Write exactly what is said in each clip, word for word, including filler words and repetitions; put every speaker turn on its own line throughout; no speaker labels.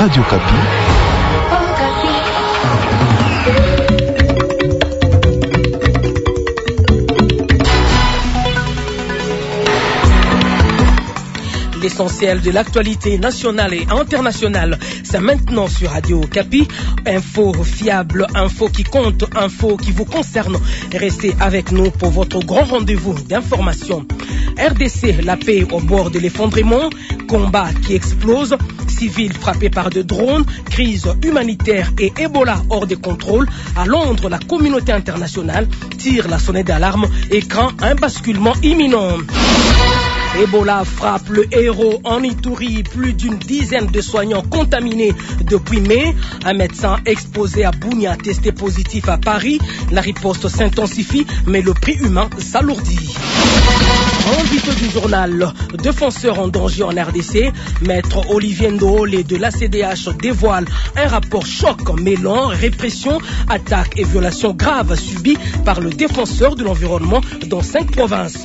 Radio Kapi.
L'essentiel de l'actualité nationale et internationale, c'est maintenant sur Radio Kapi. Info fiable, info qui compte, info qui vous concerne. Restez avec nous pour votre grand rendez-vous d'information. R D C, la paix au bord de l'effondrement, combat qui explose, civils frappés par des drones, crise humanitaire et Ebola hors de contrôle. À Londres, la communauté internationale tire la sonnette d'alarme et craint un basculement imminent. Ebola frappe le héros en Ituri, plus d'une dizaine de soignants contaminés depuis mai. Un médecin exposé à Bunia testé positif à Paris. La riposte s'intensifie, mais le prix humain s'alourdit. En titre du journal, défenseur en danger en R D C, maître Olivier Ndoole de l'A C D H dévoile un rapport choc mêlant répression, attaques et violations graves subies par le défenseur de l'environnement dans cinq provinces.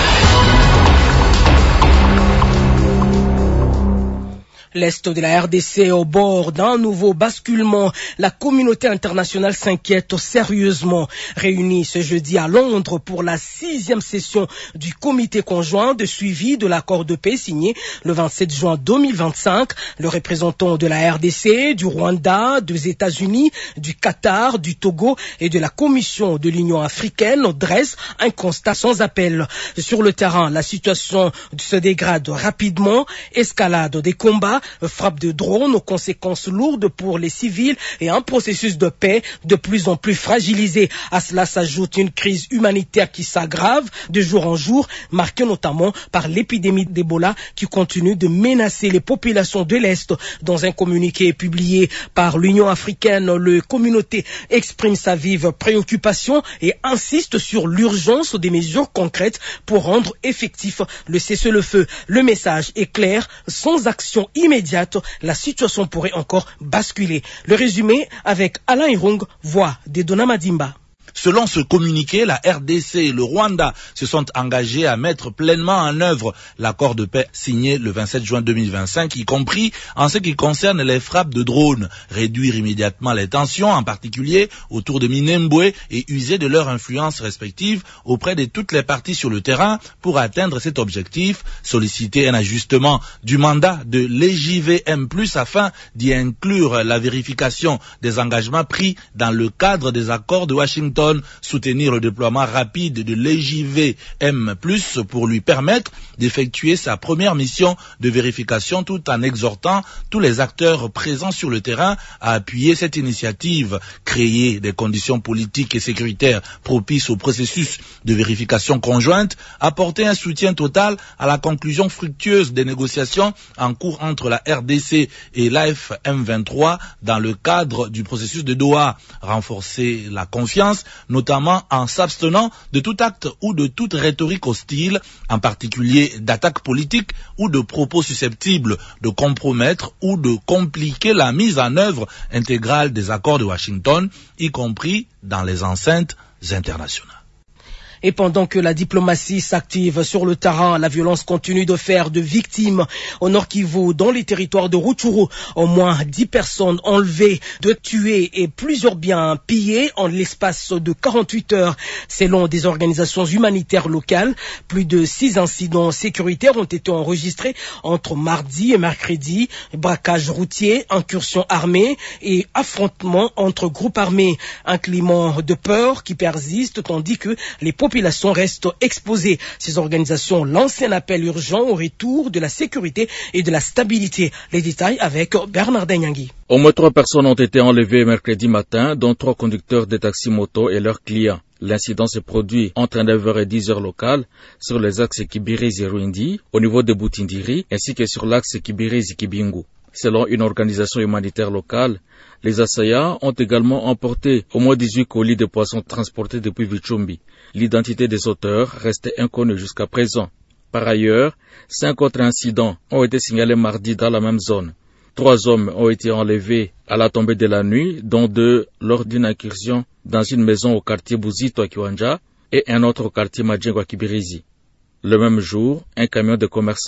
L'Est de la R D C au bord d'un nouveau basculement. La communauté internationale s'inquiète sérieusement. Réunie ce jeudi à Londres pour la sixième session du comité conjoint de suivi de l'accord de paix signé le vingt-sept juin deux mille vingt-cinq, le représentant de la R D C, du Rwanda, des États-Unis, du Qatar, du Togo et de la Commission de l'Union africaine dresse un constat sans appel. Sur le terrain, la situation se dégrade rapidement. Escalade des combats, frappe de drones aux conséquences lourdes pour les civils et un processus de paix de plus en plus fragilisé. À cela s'ajoute une crise humanitaire qui s'aggrave de jour en jour, marquée notamment par l'épidémie d'Ebola qui continue de menacer les populations de l'Est. Dans un communiqué publié par l'Union africaine, la communauté exprime sa vive préoccupation et insiste sur l'urgence des mesures concrètes pour rendre effectif le cessez-le-feu. Le message est clair, sans action immédiate, la situation pourrait encore basculer. Le résumé avec Alain Irung, voix de Dona Madimba.
Selon ce communiqué, la R D C et le Rwanda se sont engagés à mettre pleinement en œuvre l'accord de paix signé le vingt-sept juin deux mille vingt-cinq, y compris en ce qui concerne les frappes de drones, réduire immédiatement les tensions, en particulier autour de Minembwe, et user de leur influence respective auprès de toutes les parties sur le terrain pour atteindre cet objectif, solliciter un ajustement du mandat de l'E J V M plus, afin d'y inclure la vérification des engagements pris dans le cadre des accords de Washington, soutenir le déploiement rapide de l'E J V M plus, pour lui permettre d'effectuer sa première mission de vérification, tout en exhortant tous les acteurs présents sur le terrain à appuyer cette initiative, créer des conditions politiques et sécuritaires propices au processus de vérification conjointe, apporter un soutien total à la conclusion fructueuse des négociations en cours entre la R D C et l'A F M vingt-trois dans le cadre du processus de Doha, renforcer la confiance, notamment en s'abstenant de tout acte ou de toute rhétorique hostile, en particulier d'attaques politiques ou de propos susceptibles de compromettre ou de compliquer la mise en œuvre intégrale des accords de Washington, y compris dans les enceintes internationales.
Et pendant que la diplomatie s'active sur le terrain, la violence continue de faire de victimes. Au Nord Kivu, dans les territoires de Rutshuru, au moins dix personnes enlevées, deux tuées et plusieurs biens pillés en l'espace de quarante-huit heures. Selon des organisations humanitaires locales, plus de six incidents sécuritaires ont été enregistrés entre mardi et mercredi. Braquage routier, incursions armées et affrontements entre groupes armés. Un climat de peur qui persiste, tandis que les populations restent exposées. Ces organisations lancent un appel urgent au retour de la sécurité et de la stabilité. Les détails avec Bernard Nyangui.
Au moins trois personnes ont été enlevées mercredi matin, dont trois conducteurs de taxi-moto et leurs clients. L'incident s'est produit entre neuf heures et dix heures locales sur les axes Kibirizi-Ruindi, au niveau de Boutindiri, ainsi que sur l'axe Kibirizi-Kibingu. Selon une organisation humanitaire locale, les assaillants ont également emporté au moins dix-huit colis de poissons transportés depuis Vichumbi. L'identité des auteurs restait inconnue jusqu'à présent. Par ailleurs, cinq autres incidents ont été signalés mardi dans la même zone. Trois hommes ont été enlevés à la tombée de la nuit, dont deux lors d'une incursion dans une maison au quartier Buzito à Kiwanja et un autre au quartier Majengo à Kibirizi. Le même jour, un camion de commerçants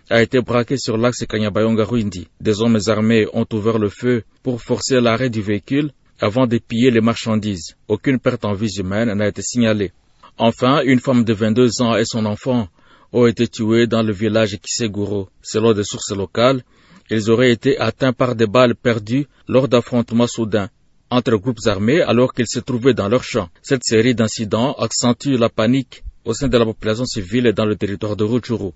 a été braqué sur l'axe Kanyabayonga-Ruindi. Des hommes armés ont ouvert le feu pour forcer l'arrêt du véhicule avant de piller les marchandises. Aucune perte en vies humaines n'a été signalée. Enfin, une femme de vingt-deux ans et son enfant ont été tués dans le village Kiseguro. Selon des sources locales, ils auraient été atteints par des balles perdues lors d'affrontements soudains entre groupes armés alors qu'ils se trouvaient dans leur champ. Cette série d'incidents accentue la panique au sein de la population civile et dans le territoire de Rutshuru.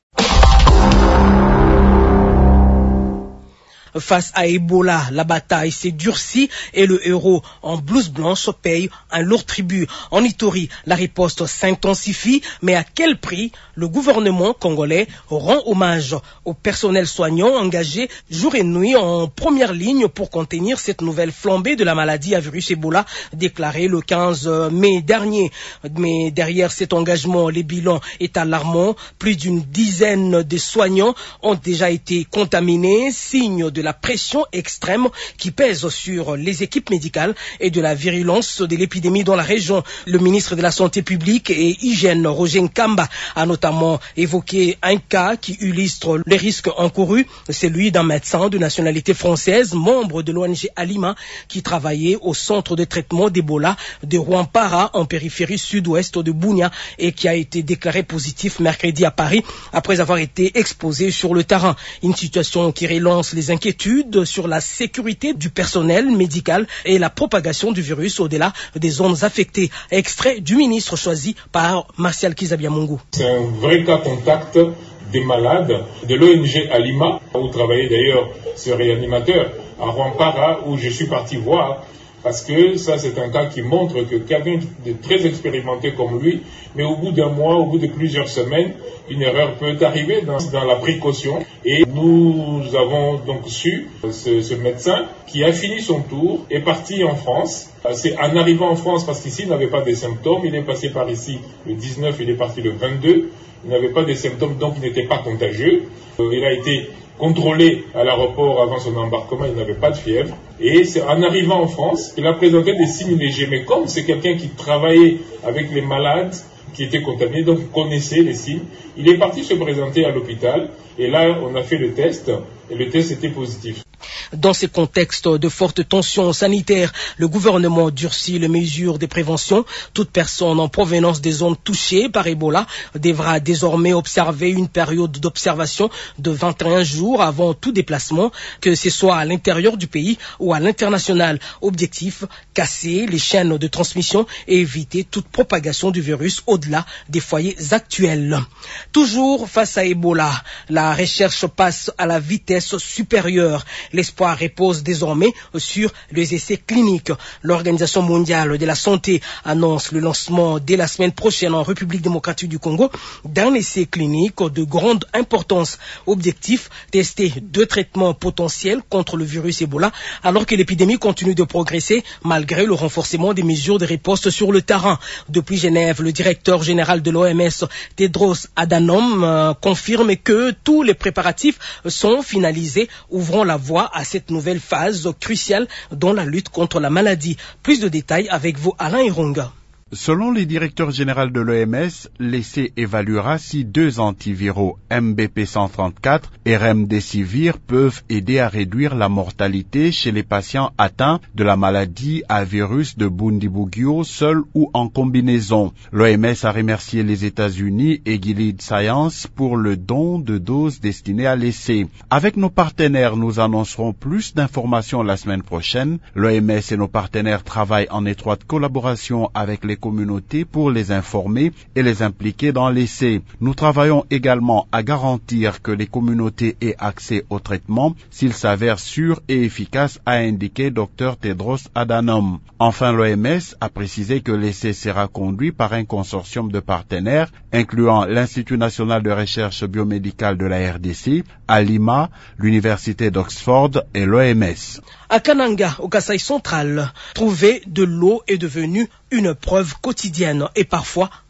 Face à Ebola, la bataille s'est durcie et le héros en blouse blanche paye un lourd tribut. En Ituri, la riposte s'intensifie, mais à quel prix? Le gouvernement congolais rend hommage au personnel soignant engagé jour et nuit en première ligne pour contenir cette nouvelle flambée de la maladie à virus Ebola déclarée le quinze mai dernier. Mais derrière cet engagement, les bilans est alarmant. Plus d'une dizaine de soignants ont déjà été contaminés, signe de la pression extrême qui pèse sur les équipes médicales et de la virulence de l'épidémie dans la région. Le ministre de la Santé publique et Hygiène, Roger Nkamba, a notamment évoqué un cas qui illustre les risques encourus, celui d'un médecin de nationalité française, membre de l'O N G Alima, qui travaillait au centre de traitement d'Ebola de Rwampara en périphérie sud-ouest de Bunia et qui a été déclaré positif mercredi à Paris après avoir été exposé sur le terrain. Une situation qui relance les inquiétudes sur la sécurité du personnel médical et la propagation du virus au-delà des zones affectées. Extrait du ministre choisi par Martial Kizabiamungu.
C'est un vrai cas contact des malades de l'O N G Alima, où travaillait d'ailleurs ce réanimateur, à Rwampara, où je suis parti voir. Parce que ça, c'est un cas qui montre que quelqu'un de très expérimenté comme lui, mais au bout d'un mois, au bout de plusieurs semaines, une erreur peut arriver dans, dans la précaution. Et nous avons donc su, ce, ce médecin qui a fini son tour est parti en France. C'est en arrivant en France, parce qu'ici il n'avait pas de symptômes, il est passé par ici le dix-neuf, il est parti le vingt-deux, il n'avait pas de symptômes, donc il n'était pas contagieux. Il a été contrôlé à l'aéroport avant son embarquement, il n'avait pas de fièvre. Et c'est en arrivant en France qu'il a présenté des signes légers. Mais comme c'est quelqu'un qui travaillait avec les malades qui étaient contaminés, donc connaissait les signes, il est parti se présenter à l'hôpital. Et là, on a fait le test, et le test était positif.
Dans ces contextes de forte tension sanitaire, le gouvernement durcit les mesures de prévention. Toute personne en provenance des zones touchées par Ebola devra désormais observer une période d'observation de vingt et un jours avant tout déplacement, que ce soit à l'intérieur du pays ou à l'international. Objectif, casser les chaînes de transmission et éviter toute propagation du virus au-delà des foyers actuels. Toujours face à Ebola, la recherche passe à la vitesse supérieure. L'espoir repose désormais sur les essais cliniques. L'Organisation mondiale de la santé annonce le lancement dès la semaine prochaine en République démocratique du Congo d'un essai clinique de grande importance. Objectif, tester deux traitements potentiels contre le virus Ebola alors que l'épidémie continue de progresser malgré le renforcement des mesures de riposte sur le terrain. Depuis Genève, le directeur général de l'O M S, Tedros Adhanom, euh, confirme que tous les préparatifs sont finalisés, ouvrant la voie à cette nouvelle phase cruciale dans la lutte contre la maladie. Plus de détails avec vous, Alain Irunga.
Selon le directeur général de l'O M S, l'essai évaluera si deux antiviraux M B P cent trente-quatre et Remdesivir peuvent aider à réduire la mortalité chez les patients atteints de la maladie à virus de Bundibugyo, seul ou en combinaison. L'O M S a remercié les États-Unis et Gilead Sciences pour le don de doses destinées à l'essai. Avec nos partenaires, nous annoncerons plus d'informations la semaine prochaine. L'O M S et nos partenaires travaillent en étroite collaboration avec les communautés pour les informer et les impliquer dans l'essai. Nous travaillons également à garantir que les communautés aient accès au traitement s'il s'avère sûr et efficace, a indiqué Dr Tedros Adhanom. Enfin, l'O M S a précisé que l'essai sera conduit par un consortium de partenaires, incluant l'Institut national de recherche biomédicale de la R D C, à Lima, l'Université d'Oxford et l'O M S.
À Kananga, au Kasaï central, trouver de l'eau est devenu une preuve quotidienne et parfois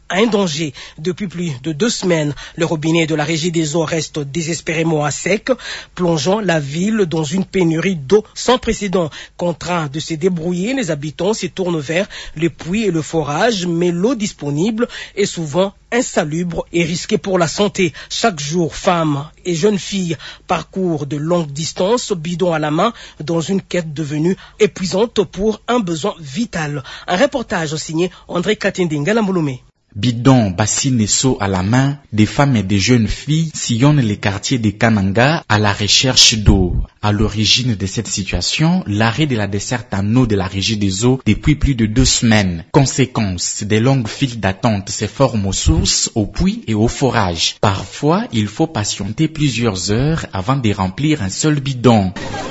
un danger. Depuis plus de deux semaines, le robinet de la Régie des eaux reste désespérément à sec, plongeant la ville dans une pénurie d'eau sans précédent. Contraints de se débrouiller, les habitants se tournent vers les puits et le forage, mais l'eau disponible est souvent insalubre et risquée pour la santé. Chaque jour, femmes et jeunes filles parcourent de longues distances, bidon à la main, dans une quête devenue épuisante pour un besoin vital. Un reportage signé André Katendinga Lamboulomé.
Bidons, bassines et seaux à la main, des femmes et des jeunes filles sillonnent les quartiers de Kananga à la recherche d'eau. À l'origine de cette situation, l'arrêt de la desserte en eau de la Régie des eaux depuis plus de deux semaines. Conséquence, des longues files d'attente se forment aux sources, aux puits et aux forages. Parfois, il faut patienter plusieurs heures avant de remplir un seul bidon.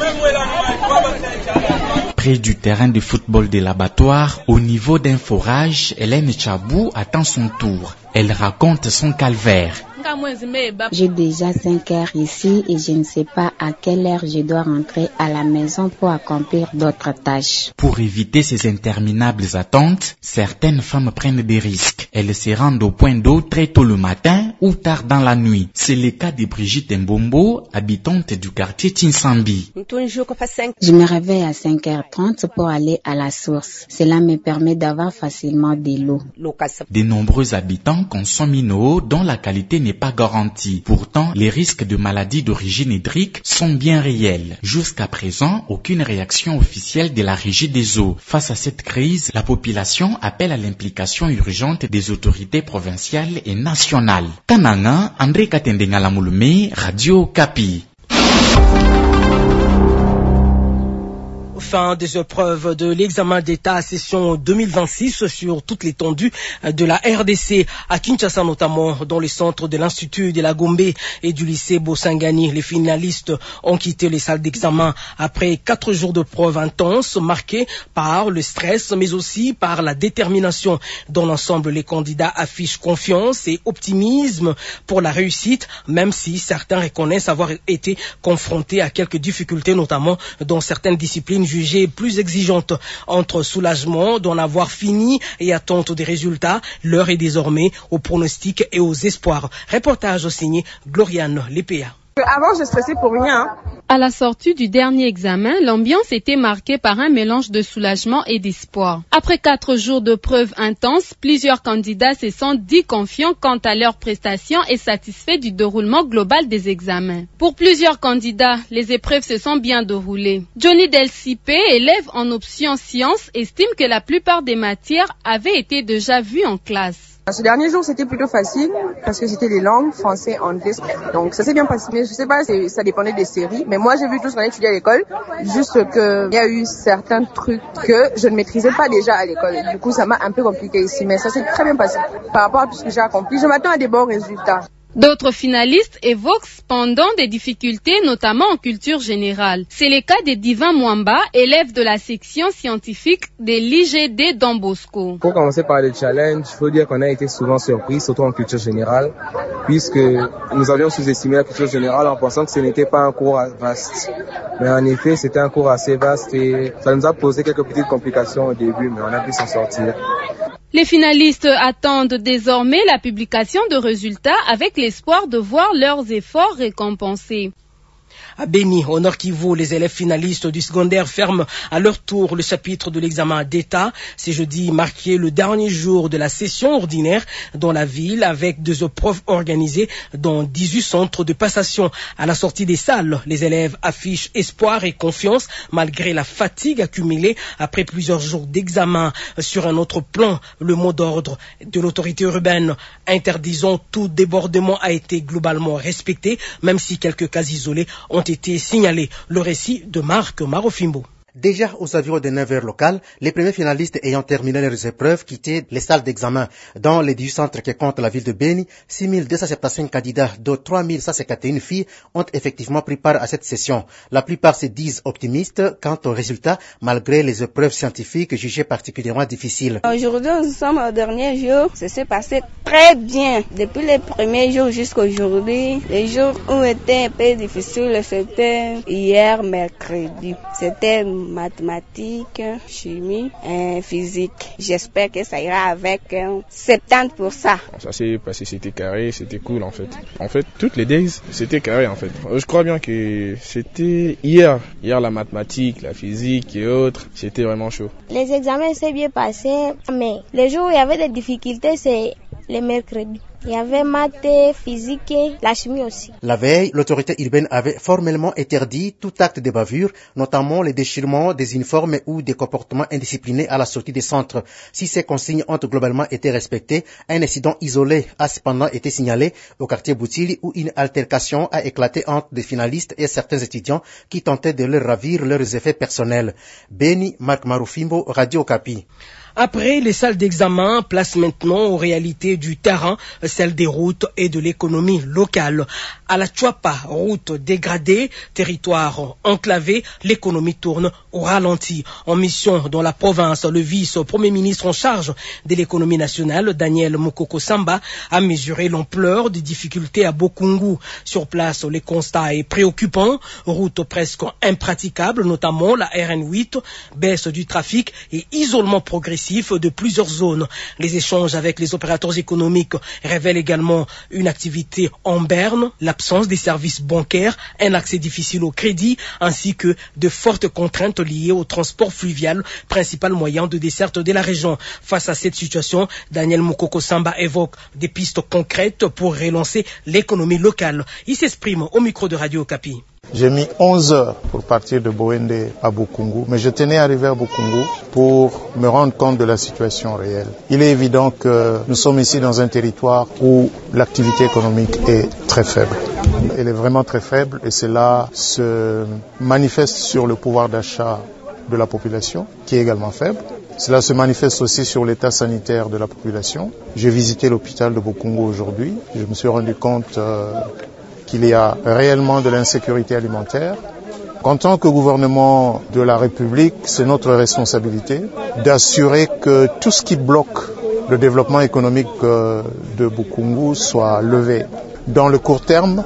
Près du terrain de football de l'abattoir, au niveau d'un forage, Hélène Chabou attend son tour. Elle raconte son calvaire.
J'ai déjà cinq heures ici et je ne sais pas à quelle heure je dois rentrer à la maison pour accomplir d'autres tâches.
Pour éviter ces interminables attentes, certaines femmes prennent des risques. Elles se rendent au point d'eau très tôt le matin ou tard dans la nuit. C'est le cas de Brigitte Mbombo, habitante du quartier Tinsambi.
Je me réveille à cinq heures trente pour aller à la source. Cela me permet d'avoir facilement de l'eau.
De nombreux habitants consomment une eau dont la qualité n'est pas garantie. Pourtant, les risques de maladies d'origine hydrique sont bien réels. Jusqu'à présent, aucune réaction officielle de la Régie des eaux. Face à cette crise, la population appelle à l'implication urgente des autorités provinciales et nationales. Kananga, André Katendenga Lamboulomé, Radio Kapi.
Fin des épreuves de l'examen d'État session deux mille vingt-six sur toute l'étendue de la R D C, à Kinshasa notamment, dans les centres de l'Institut de la Gombe et du lycée Bosangani. Les finalistes ont quitté les salles d'examen après quatre jours de preuves intenses marquées par le stress mais aussi par la détermination. Dans l'ensemble, les candidats affichent confiance et optimisme pour la réussite, même si certains reconnaissent avoir été confrontés à quelques difficultés, notamment dans certaines disciplines jugées plus exigeantes. Entre soulagement d'en avoir fini et attente des résultats, l'heure est désormais aux pronostics et aux espoirs. Reportage signé Gloriane Lépéa.
Avant, je stressais pour rien.
À la sortie du dernier examen, l'ambiance était marquée par un mélange de soulagement et d'espoir. Après quatre jours de preuves intenses, plusieurs candidats se sont dit confiants quant à leurs prestations et satisfaits du déroulement global des examens. Pour plusieurs candidats, les épreuves se sont bien déroulées. Johnny Delcipé, élève en option sciences, estime que la plupart des matières avaient été déjà vues en classe.
Ce dernier jour, c'était plutôt facile parce que c'était les langues, français, anglais. Donc, ça s'est bien passé. Mais je sais pas, ça dépendait des séries. Mais moi, j'ai vu tout ce qu'on a étudié à l'école. Juste qu'il y a eu certains trucs que je ne maîtrisais pas déjà à l'école. Du coup, ça m'a un peu compliqué ici. Mais ça s'est très bien passé. Par rapport à tout ce que j'ai accompli, je m'attends à des bons résultats.
D'autres finalistes évoquent cependant des difficultés, notamment en culture générale. C'est le cas de Divin Mwamba, élève de la section scientifique de l'I G D Don Bosco.
Pour commencer par le challenge, il faut dire qu'on a été souvent surpris, surtout en culture générale, puisque nous avions sous-estimé la culture générale en pensant que ce n'était pas un cours vaste. Mais en effet, c'était un cours assez vaste et ça nous a posé quelques petites complications au début, mais on a pu s'en sortir.
Les finalistes attendent désormais la publication de résultats avec l'espoir de voir leurs efforts récompensés.
À Béni, au Nord Kivu, les élèves finalistes du secondaire ferment à leur tour le chapitre de l'examen d'État. C'est jeudi marqué le dernier jour de la session ordinaire dans la ville avec des épreuves organisées dans dix-huit centres de passation. À la sortie des salles, les élèves affichent espoir et confiance malgré la fatigue accumulée après plusieurs jours d'examen. Sur un autre plan, le mot d'ordre de l'autorité urbaine interdisant tout débordement a été globalement respecté, même si quelques cas isolés ont été signalés. Le récit de Marc Marofimbo.
Déjà aux environs de neuf heures locales, les premiers finalistes ayant terminé leurs épreuves quittaient les salles d'examen. Dans les dix centres qui comptent la ville de Béni, six mille deux cent soixante-quinze candidats, dont trois mille cent cinquante et un filles, ont effectivement pris part à cette session. La plupart se disent optimistes quant aux résultats, malgré les épreuves scientifiques jugées particulièrement difficiles.
Aujourd'hui, nous sommes au dernier jour. Ça s'est passé très bien. Depuis les premiers jours jusqu'à aujourd'hui, les jours où étaient un peu difficiles, c'était hier, mercredi. C'était mathématiques, chimie et physique. J'espère que ça ira avec soixante-dix pour cent.
Ça s'est passé, c'était carré, c'était cool en fait. En fait, toutes les days, c'était carré en fait. Je crois bien que c'était hier. Hier, la mathématique, la physique et autres, c'était vraiment chaud.
Les examens s'est bien passés, mais les jours où il y avait des difficultés, c'est les mercredis. Il y avait maths, physique et la chimie aussi.
La veille, l'autorité urbaine avait formellement interdit tout acte de bavure, notamment les déchirements des uniformes ou des comportements indisciplinés à la sortie des centres. Si ces consignes ont globalement été respectées, un incident isolé a cependant été signalé au quartier Boutili où une altercation a éclaté entre des finalistes et certains étudiants qui tentaient de leur ravir leurs effets personnels. Beni, Marc Marufimbo, Radio Okapi.
Après les salles d'examen, place maintenant aux réalités du terrain, celle des routes et de l'économie locale. À la Chuapa, route dégradée, territoire enclavé, l'économie tourne au ralenti. En mission dans la province, le vice-premier ministre en charge de l'économie nationale, Daniel Mukoko Samba, a mesuré l'ampleur des difficultés à Bokungu. Sur place, le constat est préoccupant. Route presque impraticable, notamment la R N huit, baisse du trafic et isolement progressif de plusieurs zones. Les échanges avec les opérateurs économiques révèlent également une activité en berne, l'absence des services bancaires, un accès difficile au crédit, ainsi que de fortes contraintes liées au transport fluvial, principal moyen de desserte de la région. Face à cette situation, Daniel Mukoko Samba évoque des pistes concrètes pour relancer l'économie locale. Il s'exprime au micro de Radio Okapi.
J'ai mis onze heures pour partir de Boende à Bokungu, mais je tenais à arriver à Bokungu pour me rendre compte de la situation réelle. Il est évident que nous sommes ici dans un territoire où l'activité économique est très faible. Elle est vraiment très faible et cela se manifeste sur le pouvoir d'achat de la population, qui est également faible. Cela se manifeste aussi sur l'état sanitaire de la population. J'ai visité l'hôpital de Bokungu aujourd'hui. Je me suis rendu compte euh, qu'il y a réellement de l'insécurité alimentaire. En tant que gouvernement de la République, c'est notre responsabilité d'assurer que tout ce qui bloque le développement économique de Bokungu soit levé. Dans le court terme,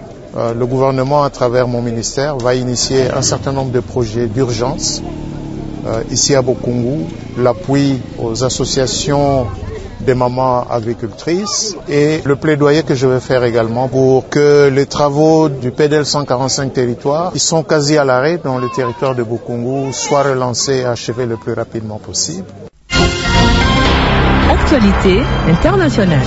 le gouvernement, à travers mon ministère, va initier un certain nombre de projets d'urgence. Ici à Bokungu, l'appui aux associations des mamans agricultrices et le plaidoyer que je vais faire également pour que les travaux du P D L cent quarante-cinq territoires, qui sont quasi à l'arrêt dans le territoire de Bokungu, soient relancés et achevés le plus rapidement possible.
Actualité internationale.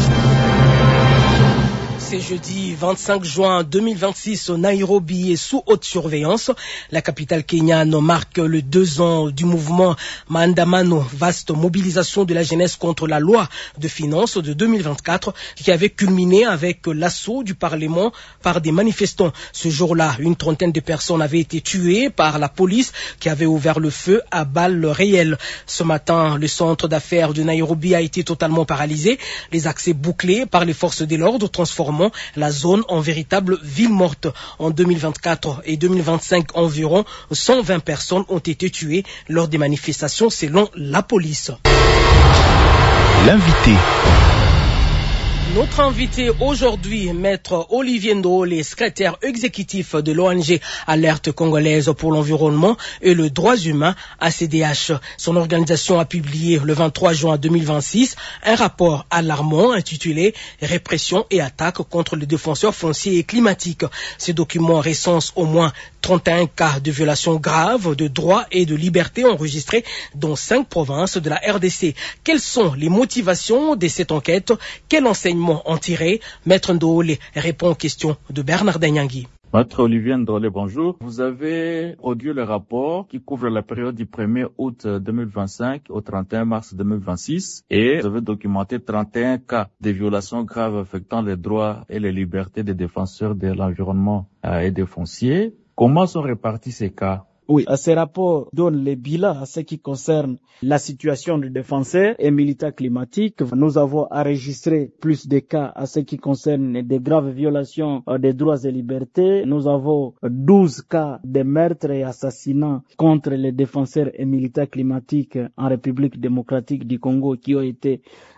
C'est jeudi vingt-cinq juin deux mille vingt-six, Nairobi est sous haute surveillance. La capitale kenyane marque le deux ans du mouvement Maandamano, vaste mobilisation de la jeunesse contre la loi de finances de deux mille vingt-quatre, qui avait culminé avec l'assaut du Parlement par des manifestants. Ce jour-là, une trentaine de personnes avaient été tuées par la police qui avait ouvert le feu à balles réelles. Ce matin, le centre d'affaires de Nairobi a été totalement paralysé, les accès bouclés par les forces de l'ordre transformant la zone en véritable ville morte. En deux mille vingt-quatre et deux mille vingt-cinq, environ cent vingt personnes ont été tuées lors des manifestations selon la police.
L'invité.
Notre invité aujourd'hui, maître Olivier Ndole, secrétaire exécutif de l'O N G Alerte Congolaise pour l'environnement et le droits humains, A C D H. Son organisation a publié le vingt-trois juin deux mille vingt-six un rapport alarmant intitulé « Répression et attaques contre les défenseurs fonciers et climatiques ». Ce document recense au moins trente et un cas de violations graves de droits et de libertés enregistrés dans cinq provinces de la R D C. Quelles sont les motivations de cette enquête? Quel enseignement en tirer? Maître Ndole répond aux questions de Bernard Nyangui.
Maître Olivier Ndole, bonjour. Vous avez audié le rapport qui couvre la période du premier août deux mille vingt-cinq au trente et un mars deux mille vingt-six et vous avez documenté trente et un cas de violations graves affectant les droits et les libertés des défenseurs de l'environnement et des fonciers. Comment sont répartis ces cas?
Oui, ce rapport donne les bilans à ce qui concerne la situation des défenseurs et militants climatiques. Nous avons enregistré plus de cas à ce qui concerne des graves violations des droits et libertés. Nous avons douze cas de meurtres et assassinats contre les défenseurs et militants climatiques en République démocratique du Congo qui ont été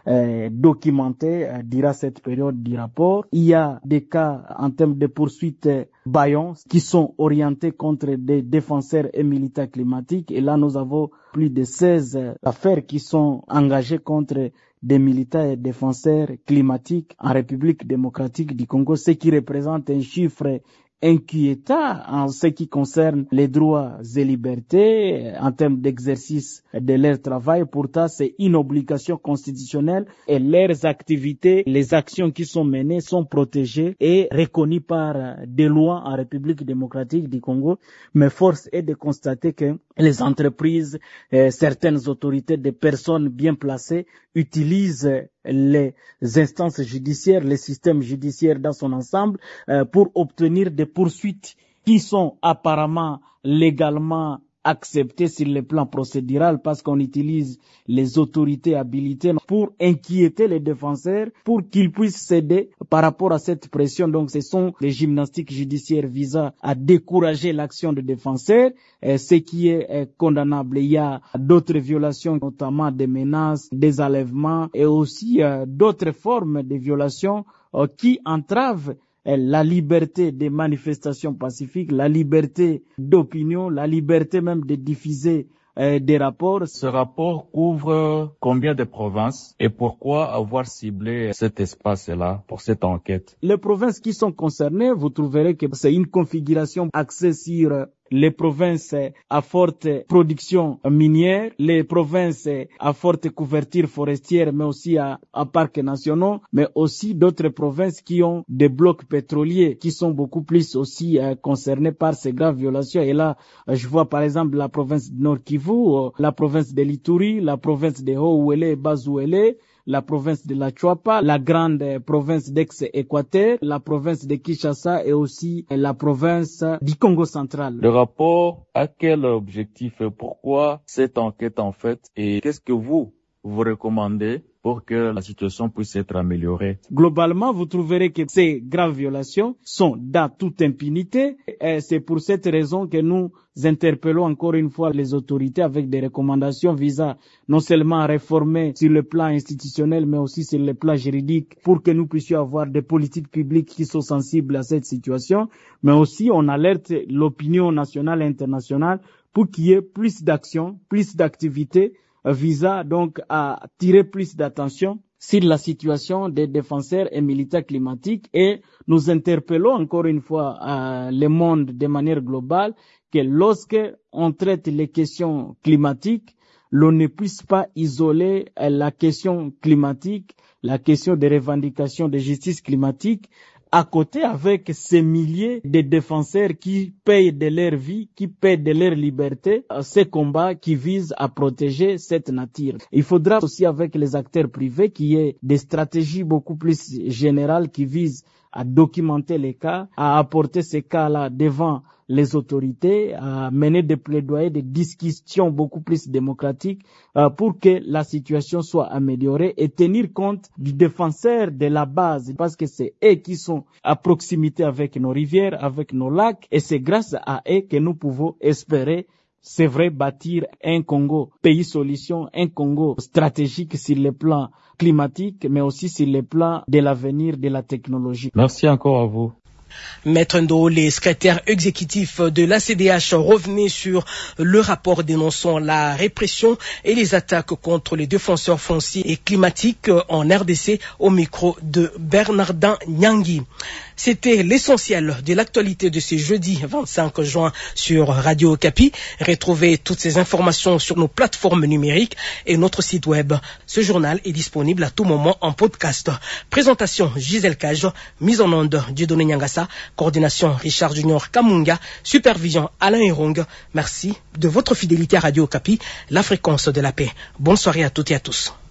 euh, documentés euh, durant cette période du rapport. Il y a des cas en termes de poursuites euh, bâillons qui sont orientés contre des défenseurs et militants climatiques. Et là, nous avons plus de seize euh, affaires qui sont engagées contre des militants et défenseurs climatiques en République démocratique du Congo, ce qui représente un chiffre inquiétant en ce qui concerne les droits et libertés en termes d'exercice de leur travail. Pourtant, c'est une obligation constitutionnelle et leurs activités, les actions qui sont menées sont protégées et reconnues par des lois en République démocratique du Congo. Mais force est de constater que les entreprises, euh, certaines autorités, des personnes bien placées utilisent les instances judiciaires, les systèmes judiciaires dans son ensemble euh, pour obtenir des poursuites qui sont apparemment légalement acceptées sur le plan procédural parce qu'on utilise les autorités habilitées pour inquiéter les défenseurs, pour qu'ils puissent céder par rapport à cette pression. Donc ce sont les gymnastiques judiciaires visant à décourager l'action des défenseurs, euh, ce qui est euh, condamnable. Il y a d'autres violations, notamment des menaces, des enlèvements et aussi euh, d'autres formes de violations euh, qui entravent la liberté des manifestations pacifiques, la liberté d'opinion, la liberté même de diffuser euh, des rapports.
Ce rapport couvre combien de provinces et pourquoi avoir ciblé cet espace-là pour cette enquête?
Les provinces qui sont concernées, vous trouverez que c'est une configuration axée sur les provinces à forte production minière, les provinces à forte couverture forestière, mais aussi à, à parcs nationaux, mais aussi d'autres provinces qui ont des blocs pétroliers qui sont beaucoup plus aussi euh, concernés par ces graves violations. Et là, euh, je vois par exemple la province de Nord Kivu, euh, la province de l'Ituri, la province de Haut-Ouélé et Bas-Ouélé, la province de la Chuapa, la grande province d'Ex-Équateur, la province de Kinshasa et aussi la province du Congo central.
Le rapport a quel objectif et pourquoi cette enquête en fait et qu'est-ce que vous, vous recommandez pour que la situation puisse être améliorée?
Globalement, vous trouverez que ces graves violations sont dans toute impunité et c'est pour cette raison que nous interpellons encore une fois les autorités avec des recommandations visant non seulement à réformer sur le plan institutionnel mais aussi sur le plan juridique pour que nous puissions avoir des politiques publiques qui sont sensibles à cette situation, mais aussi on alerte l'opinion nationale et internationale pour qu'il y ait plus d'actions, plus d'activités visant donc à tirer plus d'attention sur la situation des défenseurs et militants climatiques et nous interpellons encore une fois euh, le monde de manière globale que lorsque on traite les questions climatiques, l'on ne puisse pas isoler euh, la question climatique, la question des revendications de justice climatique à côté avec ces milliers de défenseurs qui payent de leur vie, qui payent de leur liberté, ces combats qui visent à protéger cette nature. Il faudra aussi avec les acteurs privés qu'il y ait des stratégies beaucoup plus générales qui visent à documenter les cas, à apporter ces cas-là devant les autorités, à mener des plaidoyers, des discussions beaucoup plus démocratiques euh, pour que la situation soit améliorée et tenir compte du défenseur de la base parce que c'est eux qui sont à proximité avec nos rivières, avec nos lacs et c'est grâce à eux que nous pouvons espérer, c'est vrai, bâtir un Congo pays solution, un Congo stratégique sur le plan climatique mais aussi sur le plan de l'avenir de la technologie.
Merci encore à vous.
Maître Ndo, les secrétaires exécutifs de l'A C D H revenaient sur le rapport dénonçant la répression et les attaques contre les défenseurs fonciers et climatiques en R D C au micro de Bernardin Nyangui. C'était l'essentiel de l'actualité de ce jeudi vingt-cinq juin sur Radio Okapi. Retrouvez toutes ces informations sur nos plateformes numériques et notre site web. Ce journal est disponible à tout moment en podcast. Présentation Gisèle Cage, mise en onde Dieudonné Nyangasa, coordination Richard Junior Kamunga, supervision Alain Erong. Merci de votre fidélité à Radio Okapi, la fréquence de la paix. Bonne soirée à toutes et à tous.